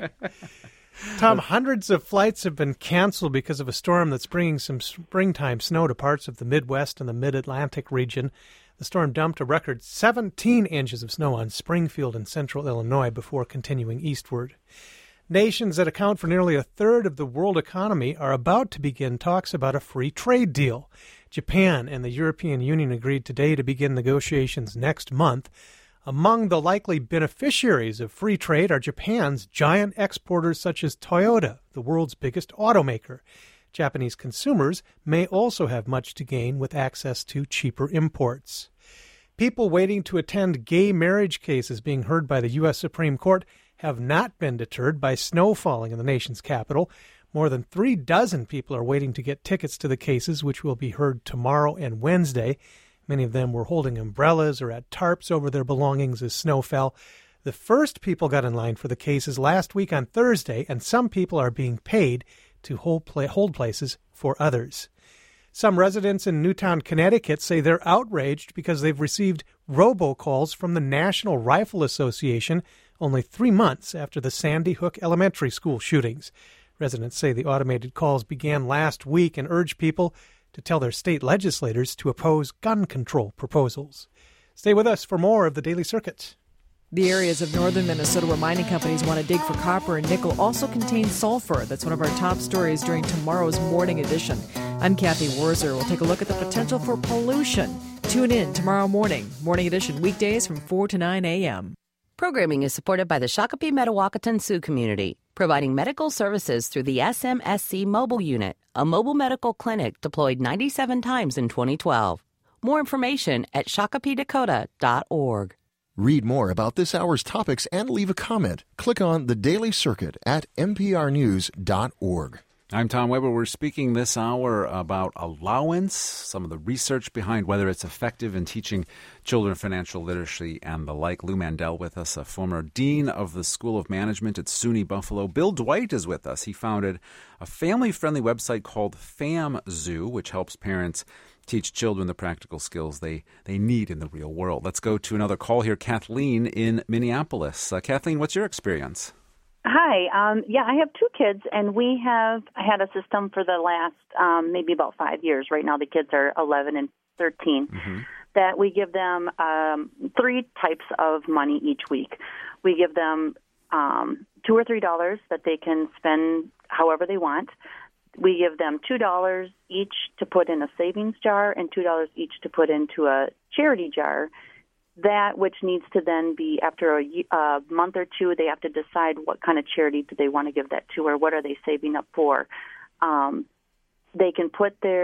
Tom, hundreds of flights have been canceled because of a storm that's bringing some springtime snow to parts of the Midwest and the Mid-Atlantic region. The storm dumped a record seventeen inches of snow on Springfield and central Illinois before continuing eastward. Nations that account for nearly a third of the world economy are about to begin talks about a free trade deal. Japan and the European Union agreed today to begin negotiations next month. Among the likely beneficiaries of free trade are Japan's giant exporters such as Toyota, the world's biggest automaker. Japanese consumers may also have much to gain with access to cheaper imports. People waiting to attend gay marriage cases being heard by the U S Supreme Court have not been deterred by snow falling in the nation's capital. More than three dozen people are waiting to get tickets to the cases, which will be heard tomorrow and Wednesday. Many of them were holding umbrellas or had tarps over their belongings as snow fell. The first people got in line for the cases last week on Thursday, and some people are being paid to hold, play, hold places for others. Some residents in Newtown, Connecticut say they're outraged because they've received robocalls from the National Rifle Association only three months after the Sandy Hook Elementary School shootings. Residents say the automated calls began last week and urge people to tell their state legislators to oppose gun control proposals. Stay with us for more of the Daily Circuit. The areas of northern Minnesota where mining companies want to dig for copper and nickel also contain sulfur. That's one of our top stories during tomorrow's morning edition. I'm Kathy Wurzer. We'll take a look at the potential for pollution. Tune in tomorrow morning, morning edition, weekdays from four to nine a.m. Programming is supported by the Shakopee Metawakan Sioux community, providing medical services through the S M S C mobile unit, a mobile medical clinic deployed ninety-seven times in twenty twelve. More information at shakopee dakota dot org. Read more about this hour's topics and leave a comment. Click on The Daily Circuit at n p r news dot org. I'm Tom Weber. We're speaking this hour about allowance, some of the research behind whether it's effective in teaching children financial literacy and the like. Lou Mandel with us, a former dean of the School of Management at SUNY Buffalo. Bill Dwight is with us. He founded a family-friendly website called FamZoo, which helps parents teach children the practical skills they, they need in the real world. Let's go to another call here. Kathleen in Minneapolis. Uh, Kathleen, what's your experience? Hi. Um, yeah, I have two kids, and we have had a system for the last um, maybe about five years. Right now the kids are eleven and thirteen, mm-hmm. that we give them um, three types of money each week. We give them um, two or three dollars that they can spend however they want. We give them two dollars each to put in a savings jar and two dollars each to put into a charity jar. That which needs to then be, after a, a month or two, they have to decide what kind of charity do they want to give that to or what are they saving up for. Um, they can put their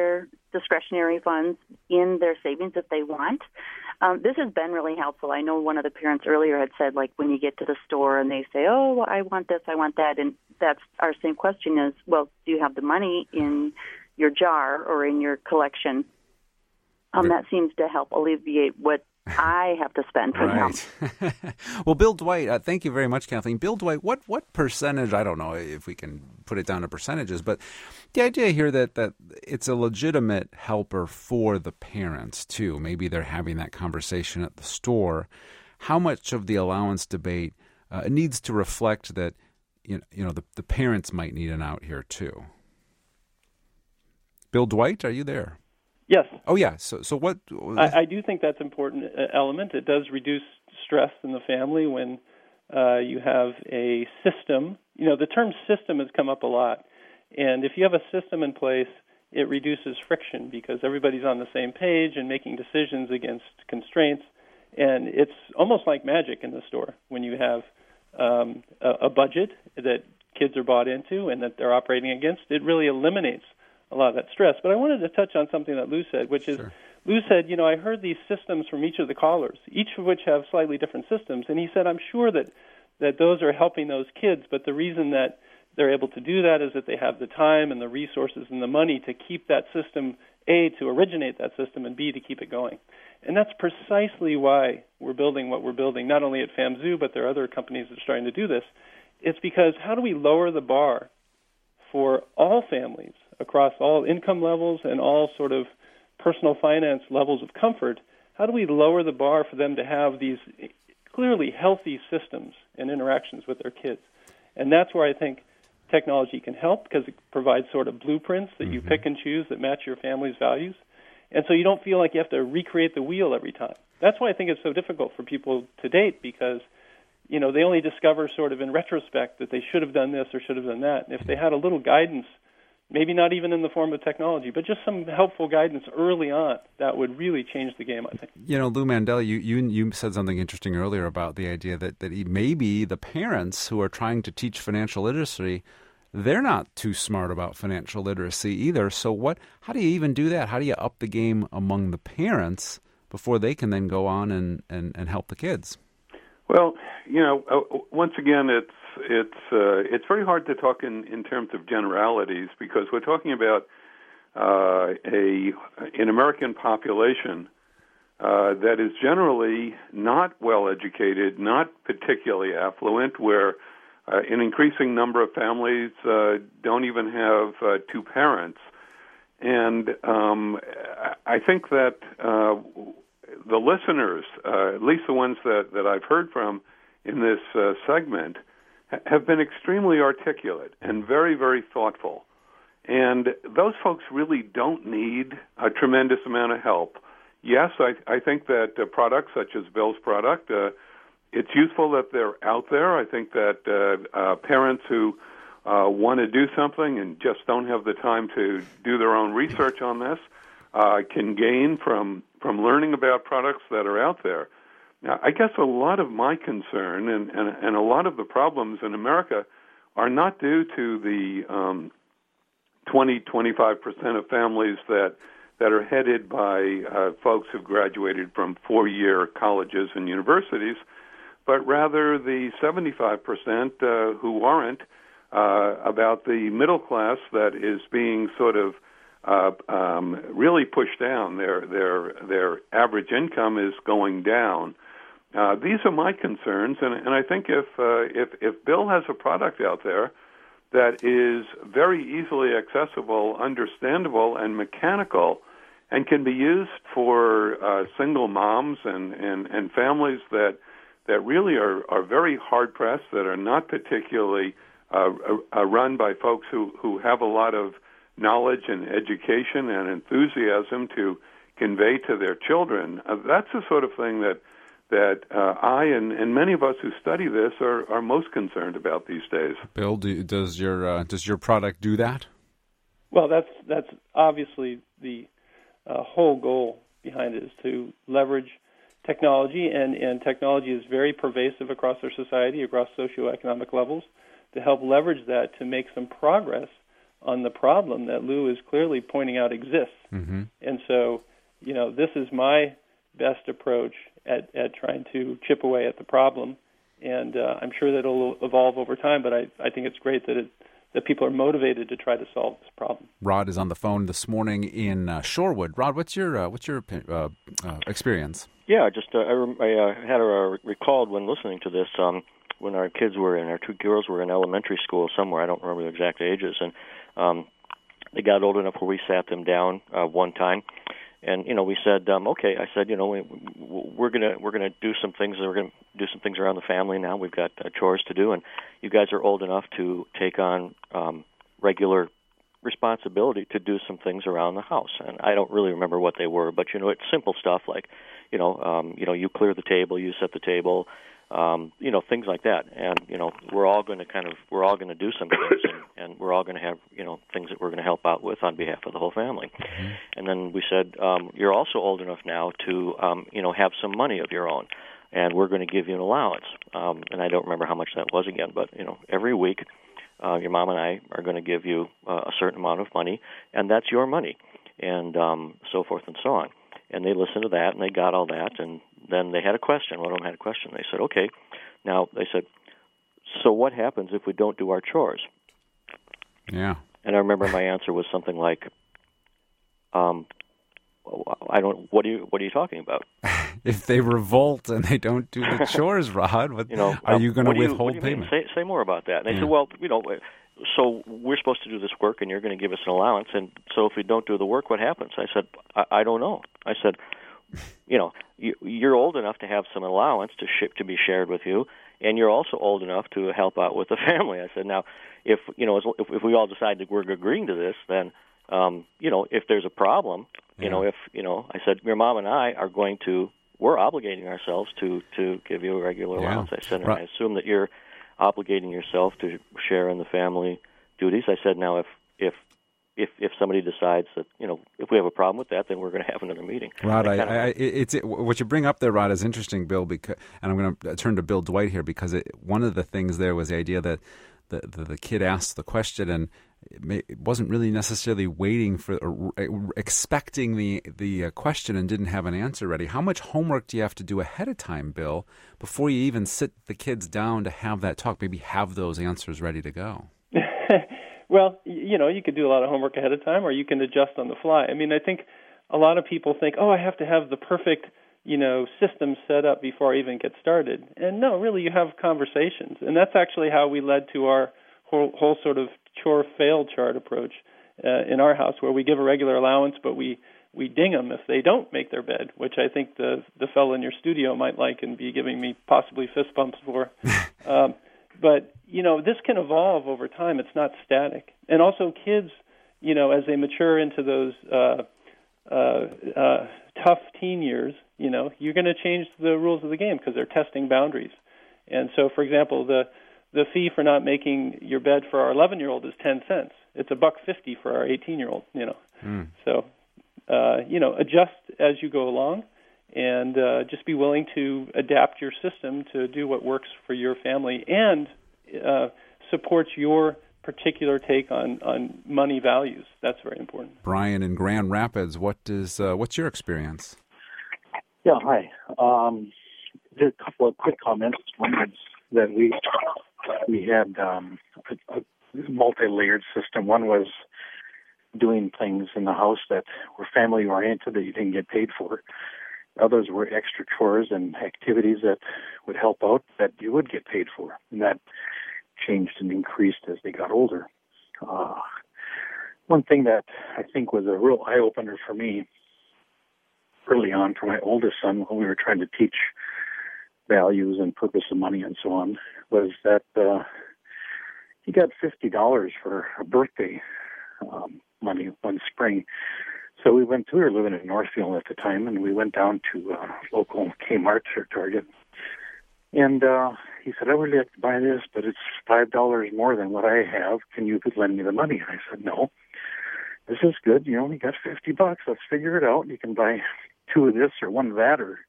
discretionary funds in their savings if they want. Um, this has been really helpful. I know one of the parents earlier had said, like, when you get to the store and they say, oh, well, I want this, I want that, and that's our same question is, well, do you have the money in your jar or in your collection? Um, that seems to help alleviate what I have to spend for right. them. Well, Bill Dwight, uh, thank you very much, Kathleen. Bill Dwight, what what percentage, I don't know if we can put it down to percentages, but the idea here that, that it's a legitimate helper for the parents, too. Maybe they're having that conversation at the store. How much of the allowance debate uh, needs to reflect that, you know, you know the, the parents might need an out here, too? Bill Dwight, are you there? Yes. Oh, yeah. So, so what? I, I do think that's an important element. It does reduce stress in the family when uh, you have a system. You know, the term system has come up a lot. And if you have a system in place, it reduces friction because everybody's on the same page and making decisions against constraints. And it's almost like magic in the store when you have um, a, a budget that kids are bought into and that they're operating against. It really eliminates a lot of that stress. But I wanted to touch on something that Lou said, which is, sure. Lou said, you know, I heard these systems from each of the callers, each of which have slightly different systems. And he said, I'm sure that, that those are helping those kids, but the reason that they're able to do that is that they have the time and the resources and the money to keep that system, A, to originate that system, and B, to keep it going. And that's precisely why we're building what we're building, not only at FAMZoo, but there are other companies that are starting to do this. It's because how do we lower the bar for all families across all income levels and all sort of personal finance levels of comfort? How do we lower the bar for them to have these clearly healthy systems and interactions with their kids? And that's where I think technology can help because it provides sort of blueprints that mm-hmm. you pick and choose that match your family's values. And so you don't feel like you have to recreate the wheel every time. That's why I think it's so difficult for people to date because, you know, they only discover sort of in retrospect that they should have done this or should have done that. And if they had a little guidance, maybe not even in the form of technology, but just some helpful guidance early on, that would really change the game, I think. You know, Lou Mandel, you, you, you said something interesting earlier about the idea that, that maybe the parents who are trying to teach financial literacy, they're not too smart about financial literacy either. So what? How do you even do that? How do you up the game among the parents before they can then go on and, and, and help the kids? Well, you know, uh, once again, it's it's uh, it's very hard to talk in, in terms of generalities because we're talking about uh, a an American population uh, that is generally not well educated, not particularly affluent, where uh, an increasing number of families uh, don't even have uh, two parents, and um, I think that. Uh, The listeners, uh, at least the ones that, that I've heard from in this uh, segment, ha- have been extremely articulate and very, very thoughtful. And those folks really don't need a tremendous amount of help. Yes, I, I think that uh, products such as Bill's product, uh, it's useful that they're out there. I think that uh, uh, parents who uh, want to do something and just don't have the time to do their own research on this uh, can gain from from learning about products that are out there. Now, I guess a lot of my concern and, and, and a lot of the problems in America are not due to the um, twenty, twenty-five percent of families that that are headed by uh, folks who've graduated from four-year colleges and universities, but rather the seventy-five percent uh, who aren't, uh, about the middle class that is being sort of Uh, um, really pushed down. Their their their average income is going down. Uh, these are my concerns, and, and I think if uh, if if Bill has a product out there that is very easily accessible, understandable, and mechanical, and can be used for uh, single moms and, and, and families that that really are, are very hard pressed, that are not particularly uh, uh, run by folks who, who have a lot of knowledge and education and enthusiasm to convey to their children. Uh, that's the sort of thing that that uh, I and, and many of us who study this are, are most concerned about these days. Bill, do, does your uh, does your product do that? Well, that's that's obviously the uh, whole goal behind it is to leverage technology, and, and technology is very pervasive across our society, across socioeconomic levels, to help leverage that to make some progress on the problem that Lou is clearly pointing out exists. Mm-hmm. And so, you know, this is my best approach at, at trying to chip away at the problem. And uh, I'm sure that it'll evolve over time, but I, I think it's great that it, that people are motivated to try to solve this problem. Rod is on the phone this morning in uh, Shorewood. Rod, what's your uh, what's your uh, uh, experience? Yeah, just uh, I, I uh, had uh, recalled when listening to this um, when our kids were in, our two girls were in elementary school somewhere. I don't remember the exact ages, and um, they got old enough where we sat them down uh, one time. And you know, we said, um, okay. I said, you know, we, we're gonna we're gonna do some things. We're gonna do some things around the family now. We've got uh, chores to do, and you guys are old enough to take on um, regular responsibility to do some things around the house. And I don't really remember what they were, but you know, it's simple stuff like, you know, um, you know, you clear the table, you set the table, um, you know, things like that. And you know, we're all going to kind of we're all going to do some things. And, and we're all going to have, you know, things that we're going to help out with on behalf of the whole family. Mm-hmm. And then we said, um, you're also old enough now to, um, you know, have some money of your own, and we're going to give you an allowance. Um, and I don't remember how much that was again, but, you know, every week uh, your mom and I are going to give you uh, a certain amount of money, and that's your money, and um, so forth and so on. And they listened to that, and they got all that, and then they had a question. One of them had a question. They said, okay, now, they said, so what happens if we don't do our chores? Yeah. And I remember my answer was something like, um, I don't, what are you, what are you talking about? If they revolt and they don't do the chores, Rod, what, you know, are um, you going to withhold withhold you payment? Say, say more about that. And they yeah. said, well, you know, so we're supposed to do this work and you're going to give us an allowance. And so if we don't do the work, what happens? I said, I, I don't know. I said, you know, you, you're old enough to have some allowance to sh- to be shared with you, and you're also old enough to help out with the family. I said, now, if you know, if, if we all decide that we're agreeing to this, then um, you know, if there's a problem, you yeah. know, if you know, I said, your mom and I are going to, we're obligating ourselves to to give you a regular yeah. allowance. I said, and right. I assume that you're obligating yourself to share in the family duties. I said, now, if if If if somebody decides that, you know, if we have a problem with that, then we're going to have another meeting. Rod, I, kinda, I, it's it, what you bring up there, Rod, is interesting, Bill. Because, and I'm going to turn to Bill Dwight here because it, one of the things there was the idea that the the, the kid asked the question and it, may, it wasn't really necessarily waiting for, or expecting the the uh, question and didn't have an answer ready. How much homework do you have to do ahead of time, Bill, before you even sit the kids down to have that talk? Maybe have those answers ready to go. Well, you know, you could do a lot of homework ahead of time, or you can adjust on the fly. I mean, I think a lot of people think, oh, I have to have the perfect, you know, system set up before I even get started. And no, really, you have conversations. And that's actually how we led to our whole, whole sort of chore fail chart approach uh, in our house, where we give a regular allowance, but we, we ding them if they don't make their bed, which I think the, the fellow in your studio might like and be giving me possibly fist bumps for. um, But, you know, this can evolve over time. It's not static. And also kids, you know, as they mature into those uh, uh, uh, tough teen years, you know, you're going to change the rules of the game because they're testing boundaries. And so, for example, the the fee for not making your bed for our eleven-year-old is ten cents. It's a buck fifty for our eighteen-year-old, you know. Mm. So, uh, you know, adjust as you go along. And uh, just be willing to adapt your system to do what works for your family and uh, supports your particular take on, on money values. That's very important. Brian in Grand Rapids, what is uh, what's your experience? Yeah, hi. Um, just a couple of quick comments. One is that we we had um, a, a multi-layered system. One was doing things in the house that were family-oriented that you didn't get paid for. Others were extra chores and activities that would help out that you would get paid for. And that changed and increased as they got older. Uh, one thing that I think was a real eye-opener for me early on for my oldest son when we were trying to teach values and purpose of money and so on was that uh, he got fifty dollars for a birthday um, money one spring. So we went to, we were living in Northfield at the time, and we went down to uh, local Kmart or Target. And uh, he said, I would like to buy this, but it's five dollars more than what I have. Can you lend me the money? And I said, no, this is good. You only got fifty bucks. Let's figure it out. You can buy two of this or one of that or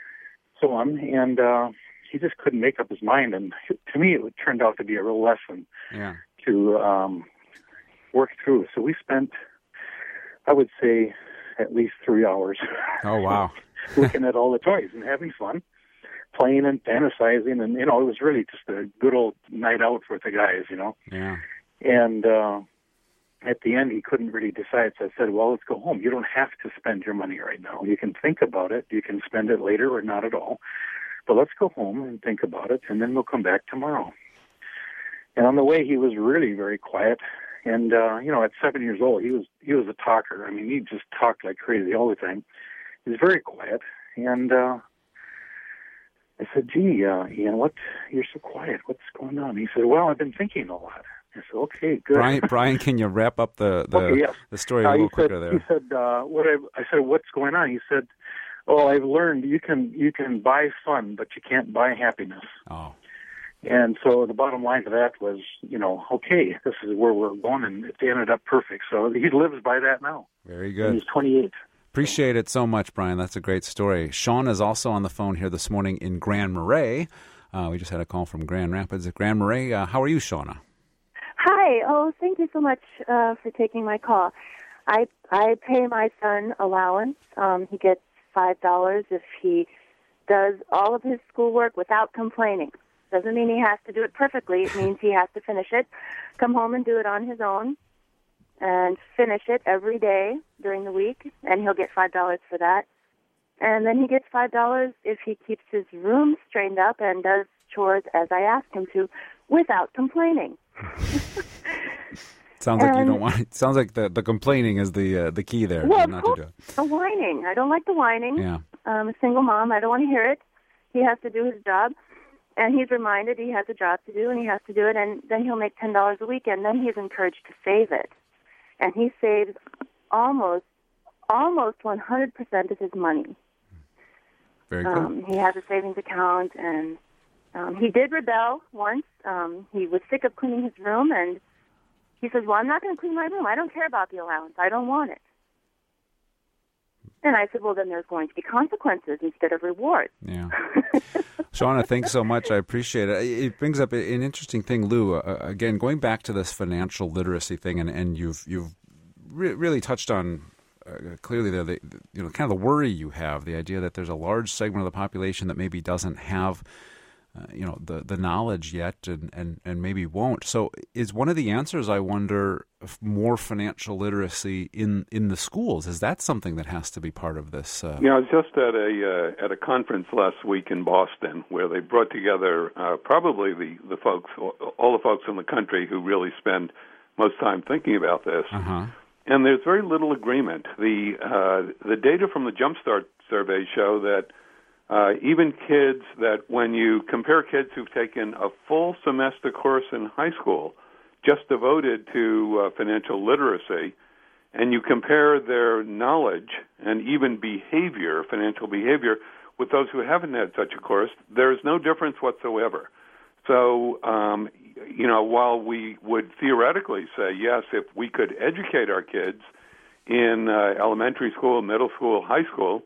so on. And uh, he just couldn't make up his mind. And to me, it turned out to be a real lesson yeah. to um, work through. So we spent, I would say, at least three hours. Oh, wow. looking at all the toys and having fun, playing and fantasizing. And, you know, it was really just a good old night out with the guys, you know. Yeah. And uh, at the end, he couldn't really decide. So I said, well, let's go home. You don't have to spend your money right now. You can think about it. You can spend it later or not at all. But let's go home and think about it, and then we'll come back tomorrow. And on the way, he was really very quiet. And, uh, you know, at seven years old, he was he was a talker. I mean, he just talked like crazy all the time. He was very quiet. And uh, I said, gee, uh, Ian, what, you're so quiet. What's going on? He said, well, I've been thinking a lot. I said, okay, good. Brian, Brian, can you wrap up the the, okay, yes. the story uh, a little he quicker said, there? He said, uh, what I, I said, what's going on? He said, oh, I've learned you can you can buy fun, but you can't buy happiness. Oh. And so the bottom line to that was, you know, okay, this is where we're going, and it ended up perfect. So he lives by that now. Very good. And he's twenty-eight. Appreciate it so much, Brian. That's a great story. Sean is also on the phone here this morning in Grand Marais. Uh, we just had a call from Grand Rapids at Grand Marais. Uh, how are you, Shauna? Hi. Oh, thank you so much uh, for taking my call. I I pay my son allowance. Um, he gets five dollars if he does all of his schoolwork without complaining. Doesn't mean he has to do it perfectly. It means he has to finish it, come home and do it on his own, and finish it every day during the week, and he'll get five dollars for that. And then he gets five dollars if he keeps his room straightened up and does chores as I ask him to without complaining. Sounds like and, you don't want. It sounds like the, the complaining is the uh, the key there. Well, not of to do it. the whining. I don't like the whining. Yeah. I'm a single mom. I don't want to hear it. He has to do his job, and he's reminded he has a job to do, and he has to do it, and then he'll make ten dollars a week, and then he's encouraged to save it. And he saves almost almost one hundred percent of his money. Very good. Um, he has a savings account, and um, he did rebel once. Um, he was sick of cleaning his room, and he says, well, I'm not going to clean my room. I don't care about the allowance. I don't want it. And I said, well, then there's going to be consequences instead of rewards. Yeah. Shauna, thanks so much. I appreciate it. It brings up an interesting thing, Lou. Uh, again, going back to this financial literacy thing, and, and you've you've re- really touched on uh, clearly the, the you know kind of the worry you have, the idea that there's a large segment of the population that maybe doesn't have uh, you know the the knowledge yet, and, and, and maybe won't. So, is one of the answers, I wonder, more financial literacy in, in the schools? Is that something that has to be part of this? Uh... Yeah, I was just at a uh, at a conference last week in Boston where they brought together uh, probably the, the folks, all the folks in the country who really spend most time thinking about this. Uh-huh. And there's very little agreement. The uh, the data from the Jumpstart survey show that uh, even kids that when you compare kids who've taken a full semester course in high school just devoted to uh, financial literacy, and you compare their knowledge and even behavior, financial behavior, with those who haven't had such a course, there's no difference whatsoever. So, um, you know, while we would theoretically say, yes, if we could educate our kids in uh, elementary school, middle school, high school,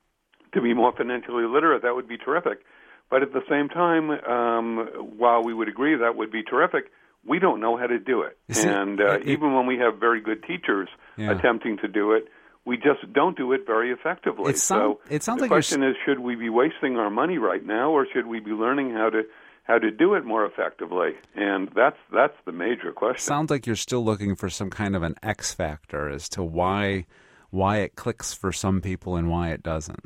to be more financially literate, that would be terrific. But at the same time, um, while we would agree that would be terrific, we don't know how to do it. And uh, it, even when we have very good teachers yeah. attempting to do it, we just don't do it very effectively. It sound, so it sounds the like question is, should we be wasting our money right now, or should we be learning how to how to do it more effectively? And that's that's the major question. Sounds like you're still looking for some kind of an X factor as to why why it clicks for some people and why it doesn't.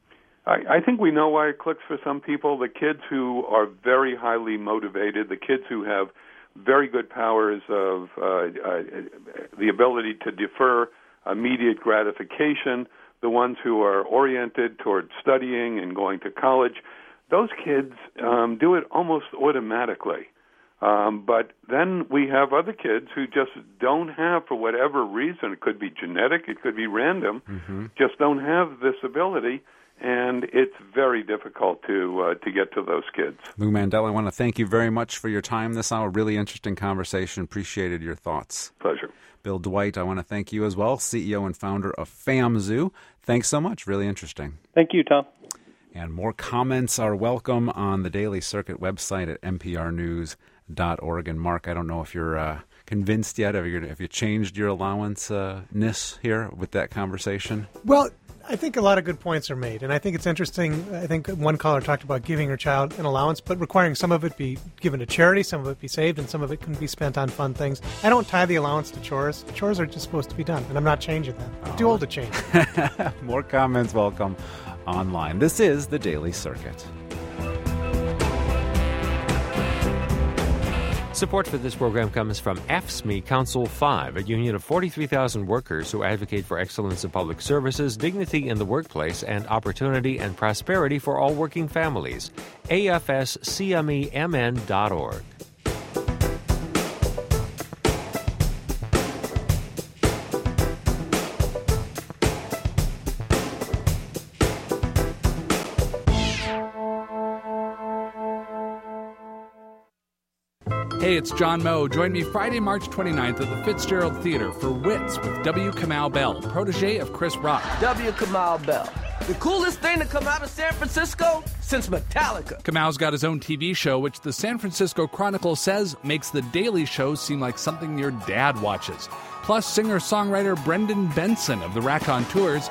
I, I think we know why it clicks for some people. The kids who are very highly motivated, the kids who have very good powers of uh, uh, the ability to defer immediate gratification, the ones who are oriented toward studying and going to college, those kids um, do it almost automatically. Um, but then we have other kids who just don't have, for whatever reason, it could be genetic, it could be random, mm-hmm. just don't have this ability. And it's very difficult to uh, to get to those kids. Lou Mandel, I want to thank you very much for your time this hour. Really interesting conversation. Appreciated your thoughts. Pleasure. Bill Dwight, I want to thank you as well, C E O and founder of FamZoo. Thanks so much. Really interesting. Thank you, Tom. And more comments are welcome on the Daily Circuit website at n p r news dot org. And Mark, I don't know if you're uh, convinced yet? Have you, have you changed your allowance-ness here with that conversation? Well, I think a lot of good points are made, and I think it's interesting. I think one caller talked about giving her child an allowance, but requiring some of it be given to charity, some of it be saved, and some of it can be spent on fun things. I don't tie the allowance to chores. Chores are just supposed to be done, and I'm not changing them. I'm too old to change. More comments welcome online. This is the Daily Circuit. Support for this program comes from A F S M E Council five, a union of forty-three thousand workers who advocate for excellence in public services, dignity in the workplace, and opportunity and prosperity for all working families. A F S C M E M N dot org. Hey, it's John Moe. Join me Friday, March twenty-ninth at the Fitzgerald Theater for Wits with W. Kamau Bell, protege of Chris Rock. W. Kamau Bell, the coolest thing to come out of San Francisco since Metallica. Kamau's got his own T V show, which the San Francisco Chronicle says makes The Daily Show seem like something your dad watches. Plus, singer-songwriter Brendan Benson of the Raconteurs.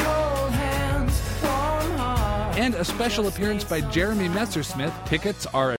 And a special appearance by Jeremy Messersmith. Tickets are